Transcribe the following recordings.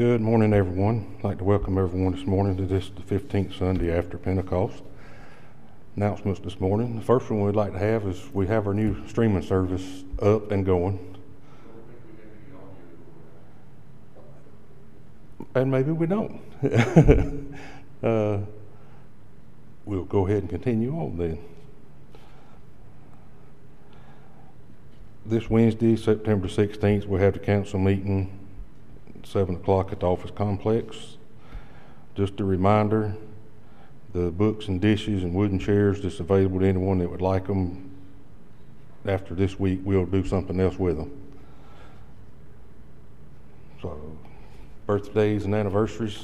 Good morning, everyone. I'd like to welcome everyone this morning to the 15th Sunday after Pentecost. Announcements this morning. The first one we'd like to have is we have our new streaming service up and going. And maybe we don't. We'll go ahead and continue on then. This Wednesday, September 16th, we'll have the council meeting 7 o'clock at the office complex. Just a reminder, the books and dishes and wooden chairs that's available to anyone that would like them. After this week, we'll do something else with them. So, birthdays and anniversaries.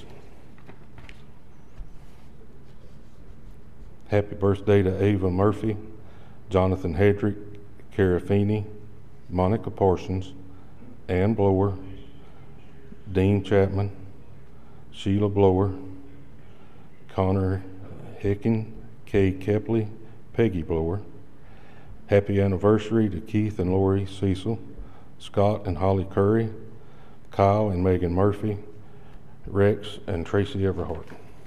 Happy birthday to Ava Murphy, Jonathan Hedrick, Kara Feeney, Monica Parsons, Ann Blower, Dean Chapman, Sheila Blower, Connor Hicken, Kay Kepley, Peggy Blower. Happy anniversary to Keith and Lori Cecil, Scott and Holly Curry, Kyle and Megan Murphy, Rex and Tracy Everhart.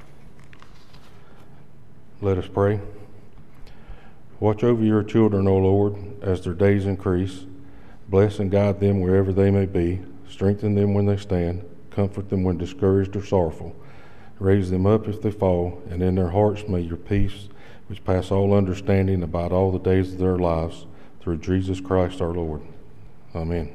Let us pray. Watch over your children, O Lord, as their days increase. Bless and guide them wherever they may be. Strengthen them when they stand. Comfort them when discouraged or sorrowful. Raise them up if they fall, and in their hearts may your peace, which pass all understanding, abide all the days of their lives, through Jesus Christ our Lord. Amen.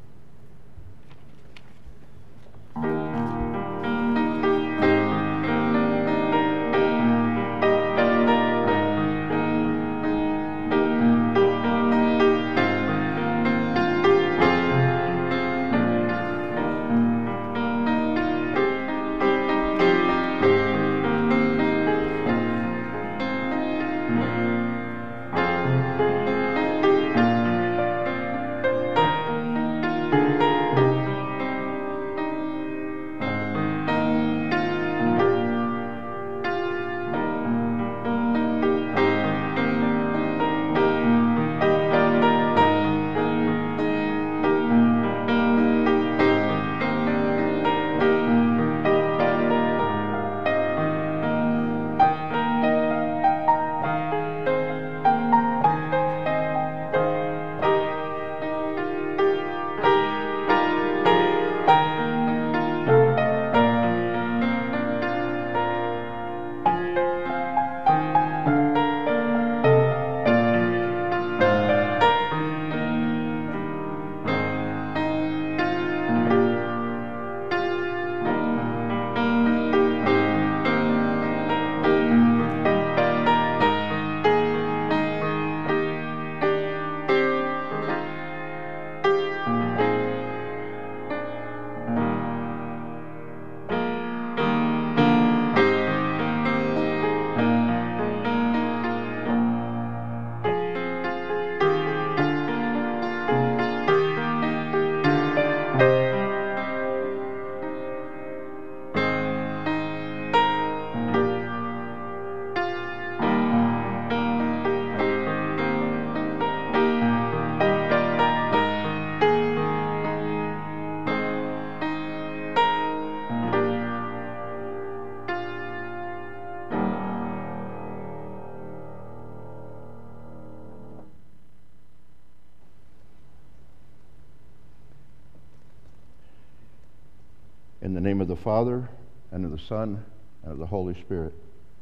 In the name of the Father, and of the Son, and of the Holy Spirit.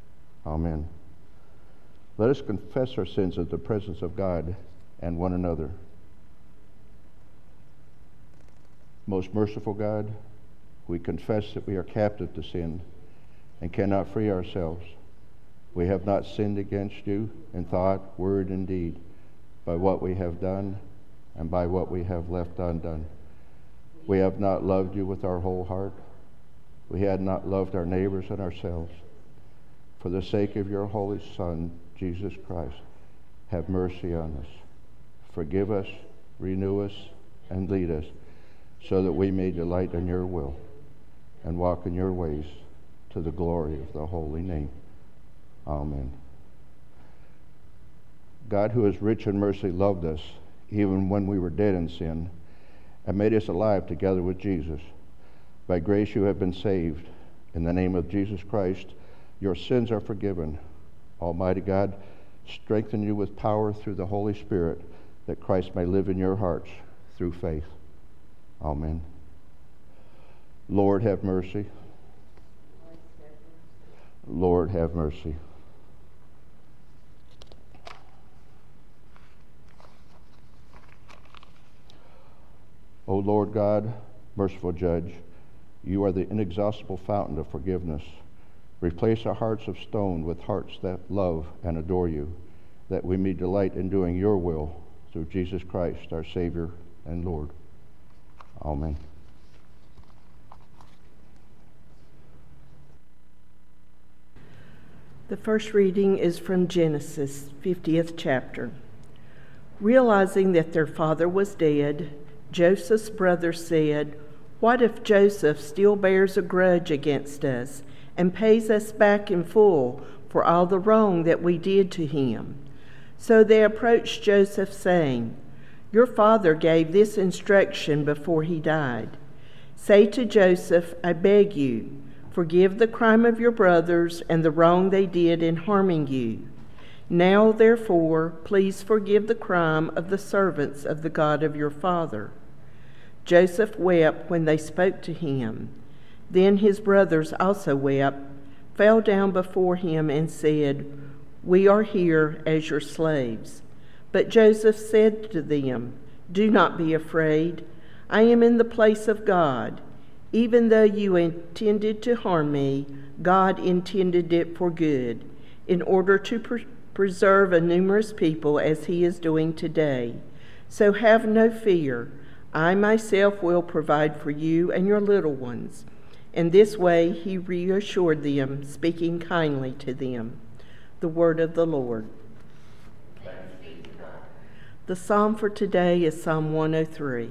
Amen. Let us confess our sins in the presence of God and one another. Most merciful God, we confess that we are captive to sin and cannot free ourselves. We have not sinned against you in thought, word, and deed, by what we have done and by what we have left undone. We have not loved you with our whole heart. We had not loved our neighbors and ourselves. For the sake of your Holy Son, Jesus Christ, have mercy on us. Forgive us, renew us, and lead us, so that we may delight in your will and walk in your ways, to the glory of the holy name. Amen. God, who is rich in mercy, loved us even when we were dead in sin, and made us alive together with Jesus. By grace you have been saved. In the name of Jesus Christ, your sins are forgiven. Almighty God, strengthen you with power through the Holy Spirit, that Christ may live in your hearts through faith. Amen. Lord, have mercy. Lord, have mercy. O Lord God, merciful Judge, you are the inexhaustible fountain of forgiveness. Replace our hearts of stone with hearts that love and adore you, that we may delight in doing your will through Jesus Christ, our Savior and Lord. Amen. The first reading is from Genesis, 50th chapter. Realizing that their father was dead, Joseph's brothers said, "What if Joseph still bears a grudge against us and pays us back in full for all the wrong that we did to him?" So they approached Joseph, saying, "Your father gave this instruction before he died. Say to Joseph, I beg you, forgive the crime of your brothers and the wrong they did in harming you. Now, therefore, please forgive the crime of the servants of the God of your father." Joseph wept when they spoke to him. Then his brothers also wept, fell down before him, and said, "We are here as your slaves." But Joseph said to them, "Do not be afraid. I am in the place of God. Even though you intended to harm me, God intended it for good, in order to preserve a numerous people as he is doing today. So have no fear. I myself will provide for you and your little ones." In this way he reassured them, speaking kindly to them. The word of the Lord. Thanks be to God. The psalm for today is Psalm 103.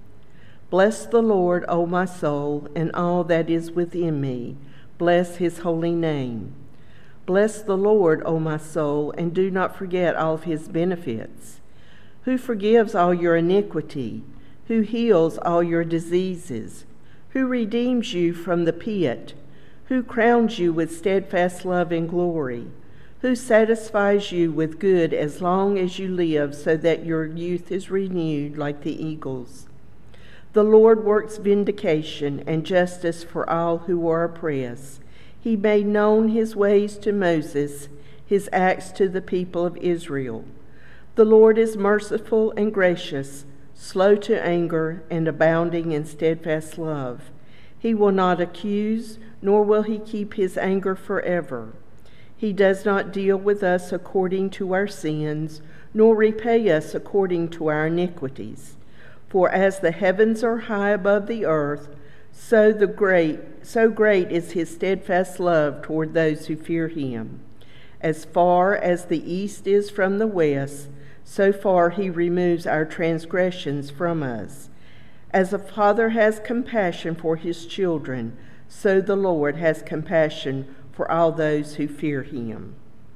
Bless the Lord, O my soul, and all that is within me. Bless his holy name. Bless the Lord, O my soul, and do not forget all of his benefits. Who forgives all your iniquity, who heals all your diseases, who redeems you from the pit, who crowns you with steadfast love and glory, who satisfies you with good as long as you live, so that your youth is renewed like the eagles. The Lord works vindication and justice for all who are oppressed. He made known his ways to Moses, his acts to the people of Israel. The Lord is merciful and gracious, slow to anger, and abounding in steadfast love. He will not accuse, nor will he keep his anger forever. He does not deal with us according to our sins, nor repay us according to our iniquities. For as the heavens are high above the earth, so great is his steadfast love toward those who fear him. As far as the east is from the west, so far he removes our transgressions from us. As a father has compassion for his children, so the Lord has compassion for all those who fear him.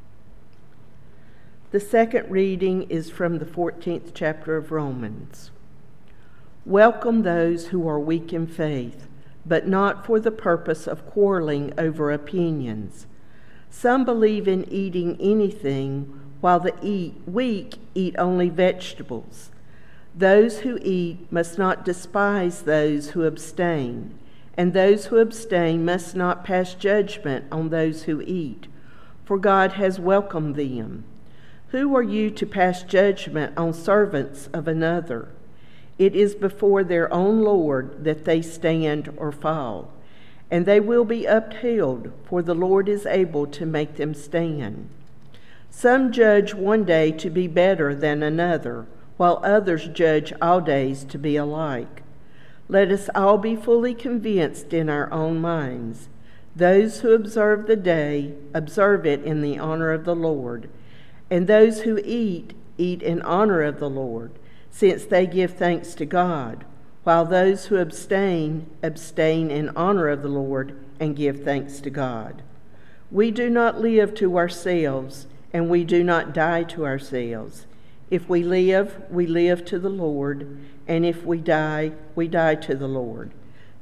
The second reading is from the 14th chapter of Romans. Welcome those who are weak in faith, but not for the purpose of quarreling over opinions. Some believe in eating anything, while the weak eat only vegetables. Those who eat must not despise those who abstain, and those who abstain must not pass judgment on those who eat, for God has welcomed them. Who are you to pass judgment on servants of another? It is before their own Lord that they stand or fall, and they will be upheld, for the Lord is able to make them stand. Some judge one day to be better than another, while others judge all days to be alike. Let us all be fully convinced in our own minds. Those who observe the day, observe it in the honor of the Lord, and those who eat, eat in honor of the Lord, since they give thanks to God, while those who abstain, abstain in honor of the Lord and give thanks to God. We do not live to ourselves, and we do not die to ourselves. If we live to the Lord, and if we die to the Lord.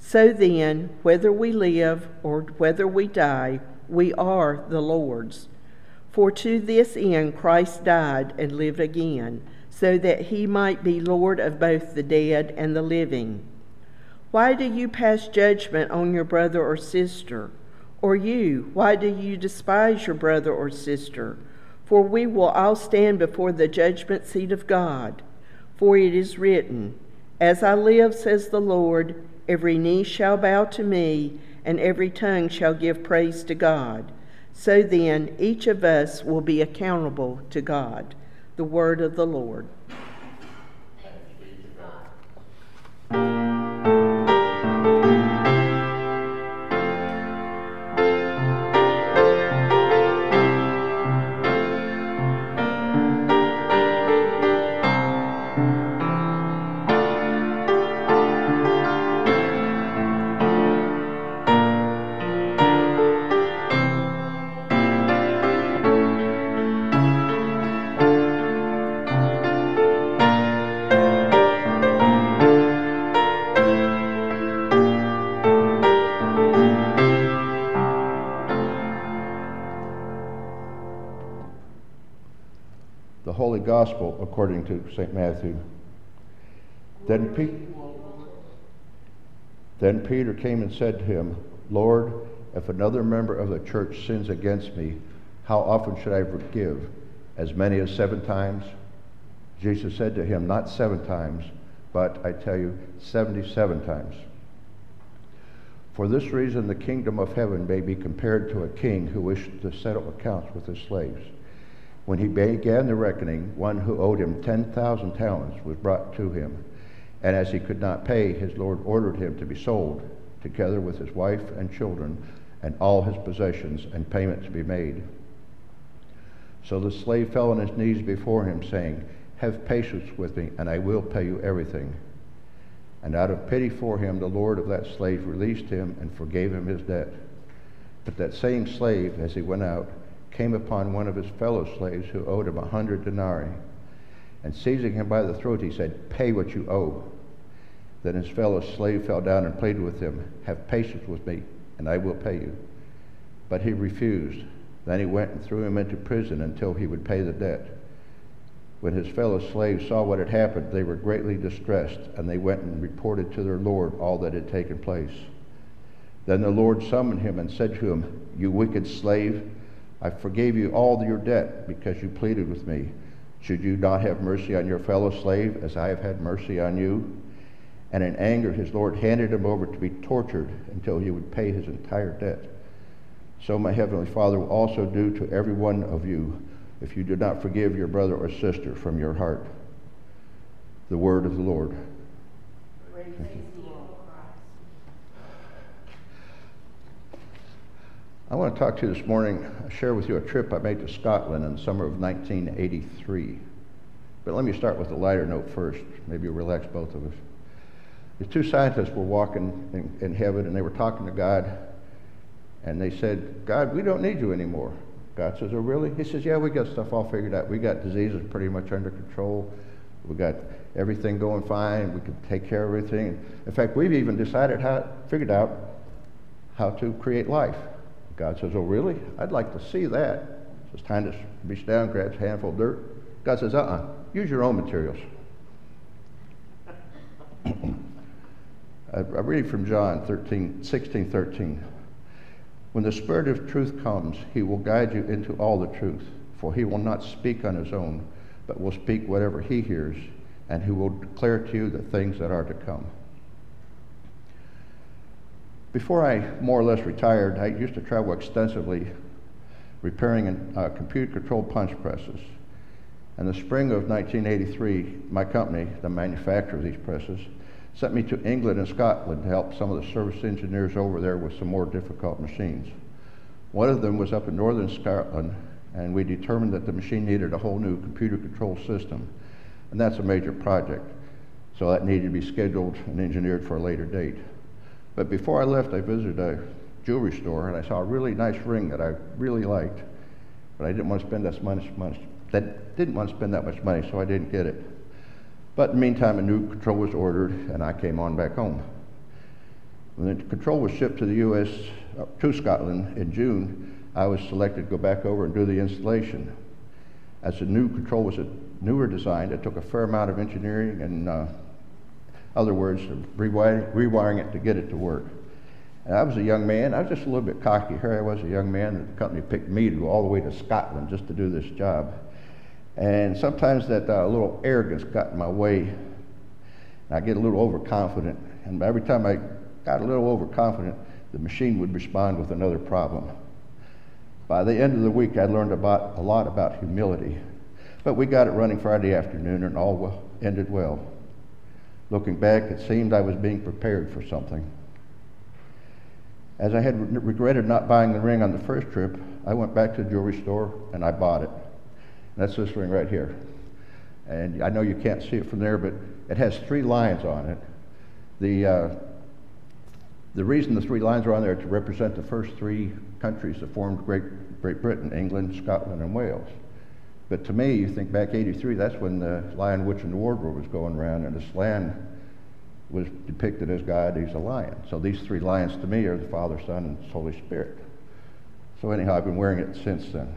So then, whether we live or whether we die, we are the Lord's. For to this end Christ died and lived again, so that he might be Lord of both the dead and the living. Why do you pass judgment on your brother or sister? Or you, why do you despise your brother or sister? For we will all stand before the judgment seat of God. For it is written, As I live, says the Lord, every knee shall bow to me, and every tongue shall give praise to God. So then, each of us will be accountable to God. The word of the Lord. The Holy Gospel according to St. Matthew. Then Peter came and said to him, Lord, if another member of the church sins against me, how often should I forgive? As many as 7 times? Jesus said to him, Not 7 times, but I tell you, 77 times. For this reason the kingdom of heaven may be compared to a king who wished to settle accounts with his slaves. When he began the reckoning, one who owed him 10,000 talents was brought to him. And as he could not pay, his Lord ordered him to be sold, together with his wife and children, and all his possessions, and payment to be made. So the slave fell on his knees before him, saying, Have patience with me, and I will pay you everything. And out of pity for him, the Lord of that slave released him and forgave him his debt. But that same slave, as he went out, came upon one of his fellow slaves who owed him 100 denarii. And seizing him by the throat, he said, Pay what you owe. Then his fellow slave fell down and pleaded with him, Have patience with me, and I will pay you. But he refused. Then he went and threw him into prison until he would pay the debt. When his fellow slaves saw what had happened, they were greatly distressed, and they went and reported to their Lord all that had taken place. Then the Lord summoned him and said to him, You wicked slave, I forgave you all your debt because you pleaded with me. Should you not have mercy on your fellow slave as I have had mercy on you? And in anger his Lord handed him over to be tortured until he would pay his entire debt. So my heavenly Father will also do to every one of you if you do not forgive your brother or sister from your heart. The word of the Lord. Praise the Lord. I want to talk to you this morning, share with you a trip I made to Scotland in the summer of 1983. But let me start with a lighter note first. Maybe relax both of us. The 2 scientists were walking in heaven, and they were talking to God, and they said, God, we don't need you anymore. God says, oh, really? He says, yeah, we got stuff all figured out. We got diseases pretty much under control. We got everything going fine. We can take care of everything. In fact, we've even figured out how to create life. God says, oh, really? I'd like to see that. So it's time to reach down, grabs a handful of dirt. God says, use your own materials. I'm reading from John 16:13. When the Spirit of truth comes, he will guide you into all the truth, for he will not speak on his own, but will speak whatever he hears, and he will declare to you the things that are to come. Before I more or less retired, I used to travel extensively repairing computer-controlled punch presses. In the spring of 1983, my company, the manufacturer of these presses, sent me to England and Scotland to help some of the service engineers over there with some more difficult machines. One of them was up in northern Scotland, and we determined that the machine needed a whole new computer control system, and that's a major project, so that needed to be scheduled and engineered for a later date. But before I left, I visited a jewelry store, and I saw a really nice ring that I really liked, but I didn't want to spend that much money, so I didn't get it. But in the meantime, a new control was ordered, and I came on back home. When the control was shipped to the U.S., to Scotland in June, I was selected to go back over and do the installation. As the new control was a newer design, it took a fair amount of engineering and, other words, rewiring it to get it to work. And I was a young man. I was just a little bit cocky. Here I was, a young man, and the company picked me to go all the way to Scotland just to do this job. And sometimes that little arrogance got in my way. And I get a little overconfident. And every time I got a little overconfident, the machine would respond with another problem. By the end of the week, I learned a lot about humility. But we got it running Friday afternoon, and all ended well. Looking back, it seemed I was being prepared for something. As I had regretted not buying the ring on the first trip, I went back to the jewelry store and I bought it. And that's this ring right here. And I know you can't see it from there, but it has 3 lines on it. The reason the 3 lines are on there is to represent the first 3 countries that formed Great Britain: England, Scotland, and Wales. But to me, you think back 83, that's when the Lion, Witch, and the Wardrobe was going around, and this lion was depicted as God. He's a lion. So these 3 lions to me are the Father, Son, and Holy Spirit. So anyhow, I've been wearing it since then.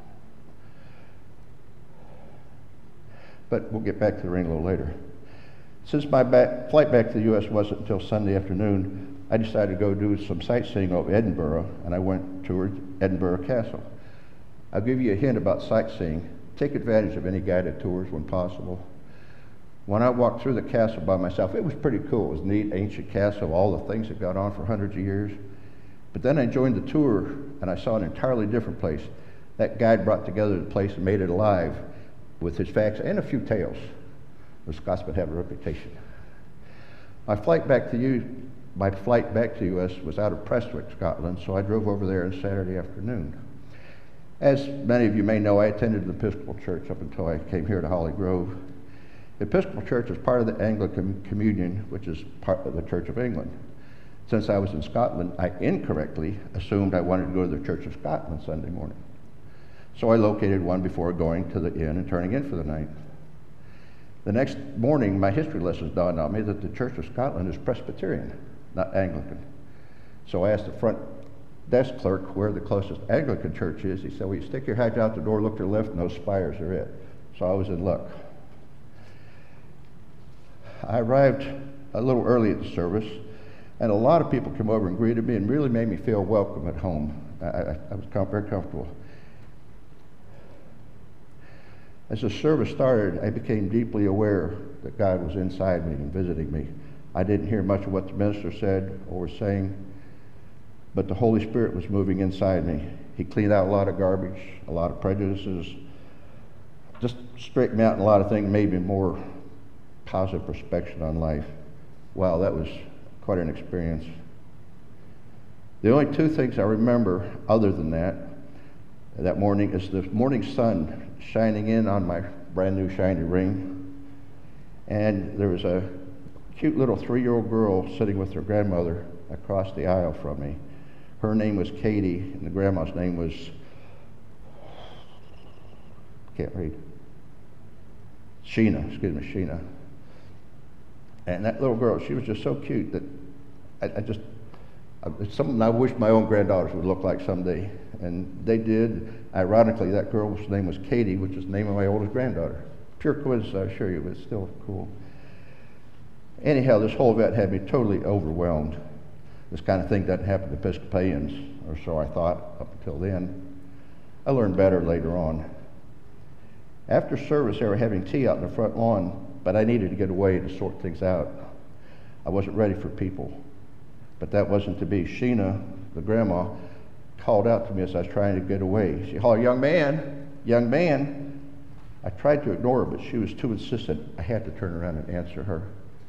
But we'll get back to the ring a little later. Since my flight back to the U.S. wasn't until Sunday afternoon, I decided to go do some sightseeing over Edinburgh, and I went toward Edinburgh Castle. I'll give you a hint about sightseeing. Take advantage of any guided tours when possible. When I walked through the castle by myself, it was pretty cool. It was a neat, ancient castle, all the things that got on for hundreds of years. But then I joined the tour, and I saw an entirely different place. That guide brought together the place and made it alive with his facts and a few tales. The Scotsmen have a reputation. My flight back to the U.S. was out of Prestwick, Scotland, so I drove over there on Saturday afternoon. As many of you may know, I attended the Episcopal Church up until I came here to Holly Grove. The Episcopal Church is part of the Anglican Communion, which is part of the Church of England. Since I was in Scotland, I incorrectly assumed I wanted to go to the Church of Scotland Sunday morning. So I located one before going to the inn and turning in for the night. The next morning, my history lessons dawned on me that the Church of Scotland is Presbyterian, not Anglican. So I asked the front desk clerk where the closest Anglican church is. He said, well, you stick your head out the door, look to the left, and those spires are it. So I was in luck. I arrived a little early at the service, and a lot of people came over and greeted me and really made me feel welcome at home. I was very comfortable. As the service started, I became deeply aware that God was inside me and visiting me. I didn't hear much of what the minister said or was saying, but the Holy Spirit was moving inside me. He cleaned out a lot of garbage, a lot of prejudices, just straightened me out in a lot of things, made me more positive perspective on life. Wow, that was quite an experience. The only 2 things I remember other than that morning is the morning sun shining in on my brand new shiny ring. And there was a cute little 3-year-old girl sitting with her grandmother across the aisle from me. Her name was Katie, and the grandma's name was, can't read, Sheena. And that little girl, she was just so cute that it's something I wish my own granddaughters would look like someday. And they did. Ironically, that girl's name was Katie, which is the name of my oldest granddaughter. Pure coincidence, I assure you, but it's still cool. Anyhow, this whole event had me totally overwhelmed. This kind of thing doesn't happen to Episcopalians, or so I thought up until then. I learned better later on. After service, they were having tea out in the front lawn, but I needed to get away to sort things out. I wasn't ready for people. But that wasn't to be. Sheena, the grandma, called out to me as I was trying to get away. She called, young man. I tried to ignore her, but she was too insistent. I had to turn around and answer her.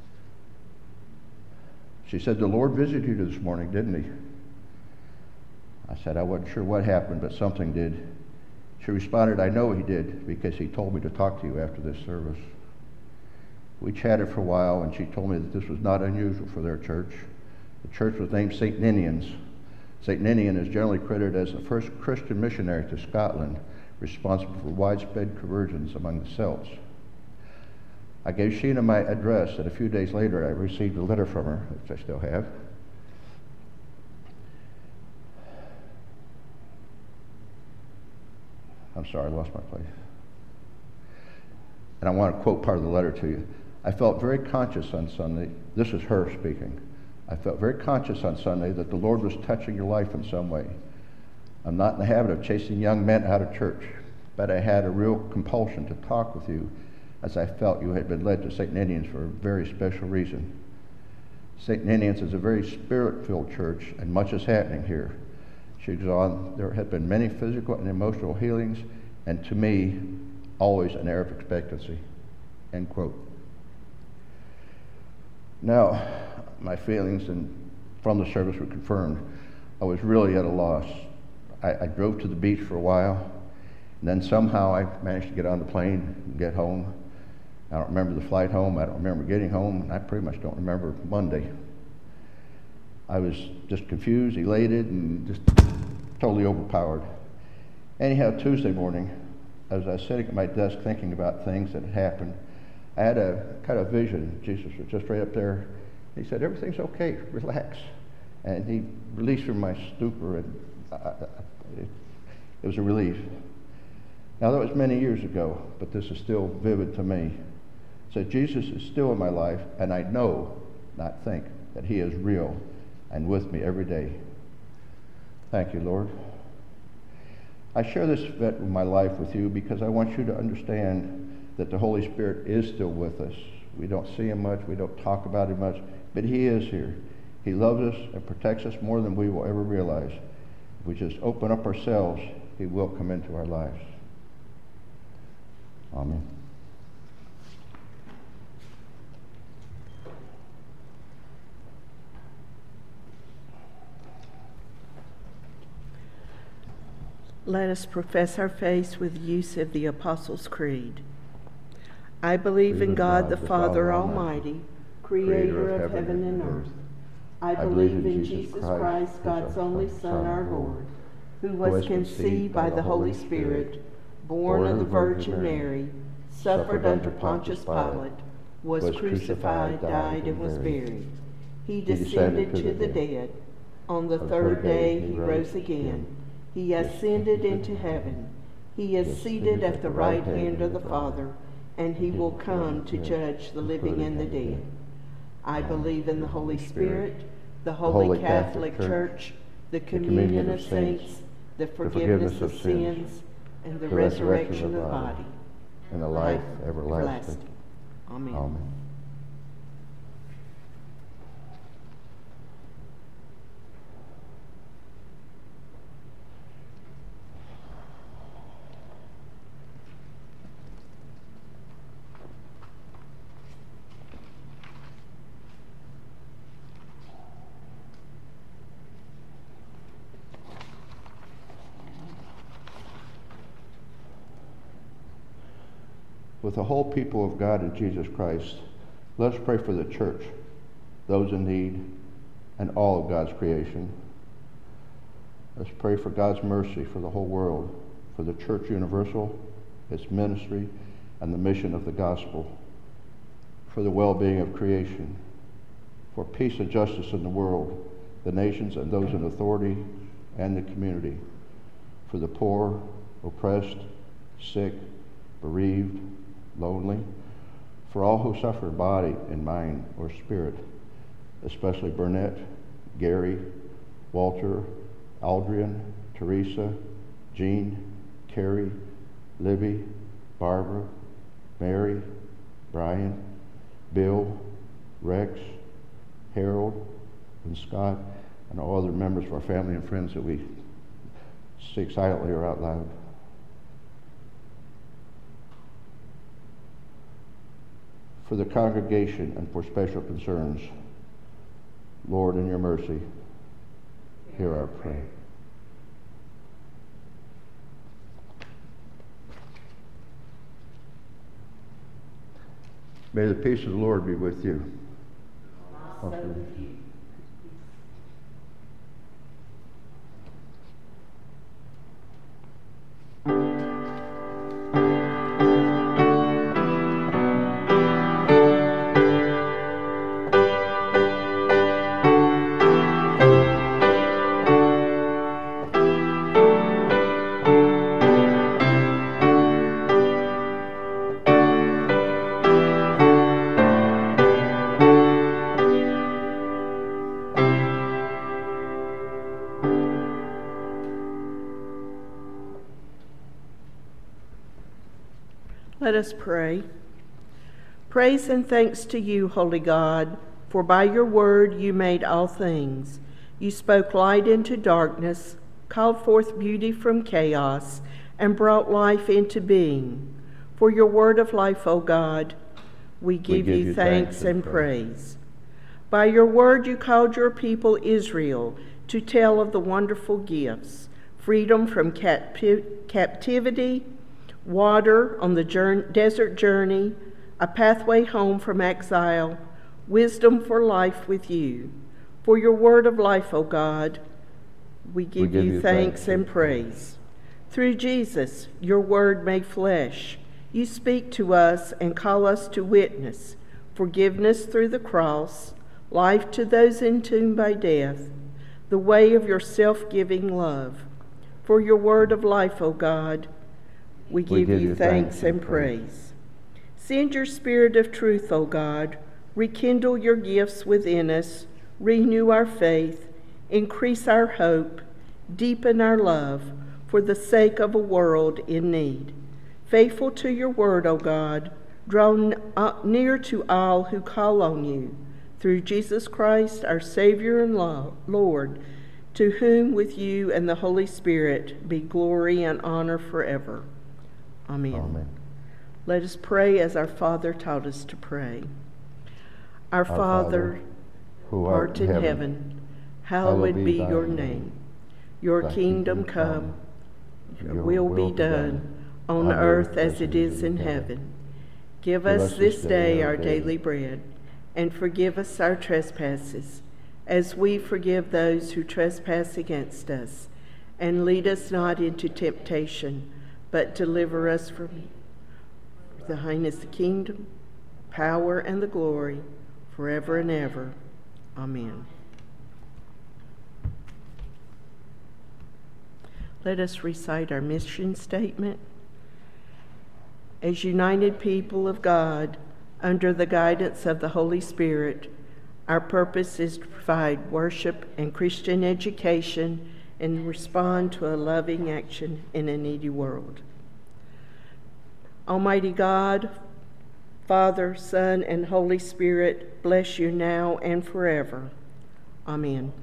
She said, the Lord visited you this morning, didn't he? I said, I wasn't sure what happened, but something did. She responded, I know he did, because he told me to talk to you after this service. We chatted for a while, and she told me that this was not unusual for their church. The church was named St. Ninian's. St. Ninian is generally credited as the first Christian missionary to Scotland, responsible for widespread conversions among the Celts. I gave Sheena my address, and a few days later I received a letter from her, which I still have. I'm sorry, I lost my place. And I want to quote part of the letter to you. I felt very conscious on Sunday. This is her speaking. I felt very conscious on Sunday that the Lord was touching your life in some way. I'm not in the habit of chasing young men out of church, but I had a real compulsion to talk with you as I felt you had been led to St. Ninian's for a very special reason. St. Ninian's is a very spirit-filled church, and much is happening here. She goes on, there have been many physical and emotional healings, and to me, always an air of expectancy. End quote. Now, my feelings from the service were confirmed. I was really at a loss. I drove to the beach for a while, and then somehow I managed to get on the plane and get home. I don't remember the flight home. I don't remember getting home, and I pretty much don't remember Monday. I was just confused, elated, and just totally overpowered. Anyhow, Tuesday morning, as I was sitting at my desk thinking about things that had happened, I had a kind of vision. Jesus was just right up there. He said, "Everything's okay, relax." And he released from my stupor, and it was a relief. Now, that was many years ago, but this is still vivid to me. So Jesus is still in my life, and I know, not think, that he is real and with me every day. Thank you, Lord. I share this event in my life with you because I want you to understand that the Holy Spirit is still with us. We don't see him much, we don't talk about him much, but he is here. He loves us and protects us more than we will ever realize. If we just open up ourselves, he will come into our lives. Amen. Let us profess our faith with use of the Apostles' Creed. I believe in God the Father Almighty, creator of heaven and earth. I believe in Jesus Christ, God's only Son, our Lord, who was conceived by the Holy Spirit, born of the Virgin Mary, suffered under Pontius Pilate, was crucified, died, and was buried. He descended to the dead. On the third day he rose again. He ascended into heaven. He is seated at the right hand of the Father, and he will come to judge the living and the dead. I believe in the Holy Spirit, the Holy Catholic Church, the communion of saints, the forgiveness of sins, and the resurrection of the body, and the life everlasting. Amen. Amen. With the whole people of God in Jesus Christ, let us pray for the church, those in need, and all of God's creation. Let's pray for God's mercy for the whole world, for the Church Universal, its ministry, and the mission of the gospel, for the well-being of creation, for peace and justice in the world, the nations and those in authority, and the community, for the poor, oppressed, sick, bereaved, lonely, for all who suffer in body and mind or spirit, especially Burnett, Gary, Walter, Aldrian, Teresa, Jean, Carrie, Libby, Barbara, Mary, Brian, Bill, Rex, Harold, and Scott, and all other members of our family and friends that we speak silently or out loud. For the congregation and for special concerns, Lord, in your mercy, hear our prayer. May the peace of the Lord be with you. Also with you. us pray. Praise and thanks to you, holy God, for by your word you made all things. You spoke light into darkness, called forth beauty from chaos, and brought life into being. For your word of life, O God, we give you thanks and praise. By your word you called your people Israel to tell of the wonderful gifts, freedom from captivity, water on the desert journey, a pathway home from exile, wisdom for life with you. For your word of life, O God, we give you thanks and praise. Through Jesus, your word made flesh, you speak to us and call us to witness forgiveness through the cross, life to those entombed by death, the way of your self-giving love. For your word of life, O God, we give you thanks and praise. Send your spirit of truth, O God, rekindle your gifts within us, renew our faith, increase our hope, deepen our love for the sake of a world in need. Faithful to your word, O God, draw near to all who call on you, through Jesus Christ, our Savior and Lord, to whom with you and the Holy Spirit be glory and honor forever. Amen. Amen. Let us pray as our Father taught us to pray. Our Father, who art in heaven, hallowed be your name. Your kingdom come, your will be done, on earth as it is in heaven. Give us this day our daily bread, and forgive us our trespasses, as we forgive those who trespass against us. And lead us not into temptation, but deliver us from evil. For thine is the kingdom, power, and the glory, forever and ever. Amen. Let us recite our mission statement. As united people of God, under the guidance of the Holy Spirit, our purpose is to provide worship and Christian education and respond to a loving action in a needy world. Almighty God, Father, Son, and Holy Spirit, bless you now and forever. Amen.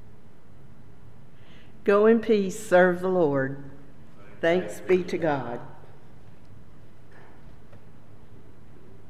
Go in peace, serve the Lord. Thanks be to God.